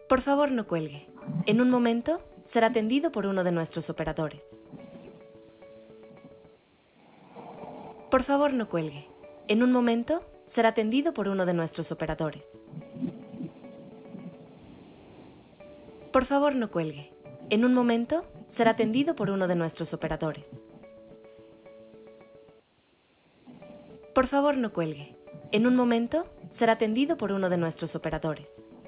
Por favor, no cuelgue. En un momento, será atendido por uno de nuestros operadores. Por favor, no cuelgue. En un momento, será atendido por uno de nuestros operadores. Por favor, no cuelgue. En un momento, será atendido por uno de nuestros operadores. Por favor, no cuelgue. En un momento, será atendido por uno de nuestros operadores.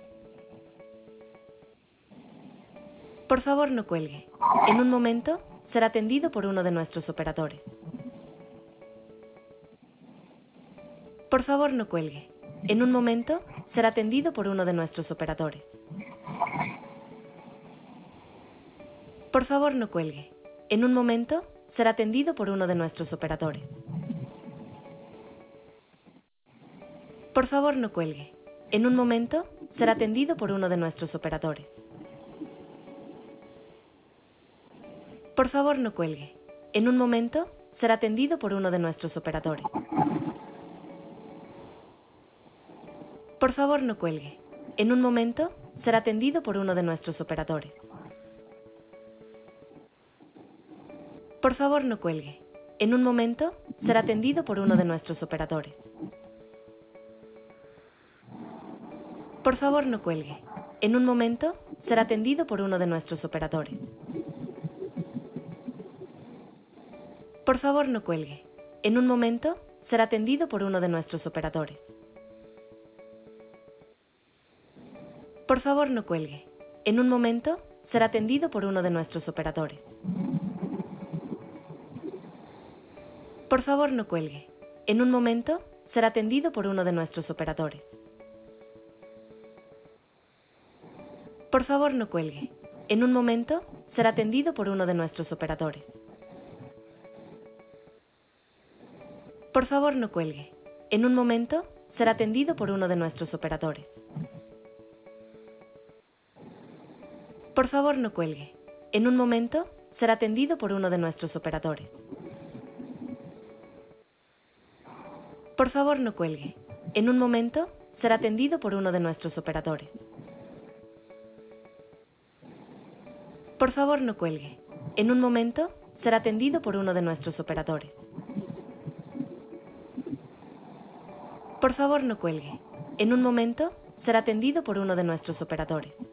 Por favor, no cuelgue. En un momento, será atendido por uno de nuestros operadores. Por favor, no cuelgue. En un momento, será atendido por uno de nuestros operadores. Por favor, no cuelgue. En un momento, será atendido por uno de nuestros operadores. Por favor, no cuelgue. En un momento, será atendido por uno de nuestros operadores. Por favor, no cuelgue. En un momento, será atendido por uno de nuestros operadores. Por favor, no cuelgue. En un momento, será atendido por uno de nuestros operadores. Por favor, no cuelgue. En un momento, será atendido por uno de nuestros operadores. Por favor, no cuelgue. En un momento, será atendido por uno de nuestros operadores. Por favor, no cuelgue. En un momento, será atendido por uno de nuestros operadores. Por favor, no cuelgue. En un momento, será atendido por uno de nuestros operadores. Por favor, no cuelgue. En un momento, será atendido por uno de nuestros operadores. Por favor, no cuelgue. En un momento, será atendido por uno de nuestros operadores. Por favor, no cuelgue. En un momento, será atendido por uno de nuestros operadores. Por favor, no cuelgue. En un momento, será atendido por uno de nuestros operadores. Por favor, no cuelgue. En un momento, será atendido por uno de nuestros operadores. Por favor, no cuelgue. En un momento, será atendido por uno de nuestros operadores. Por favor, no cuelgue. En un momento, será atendido por uno de nuestros operadores.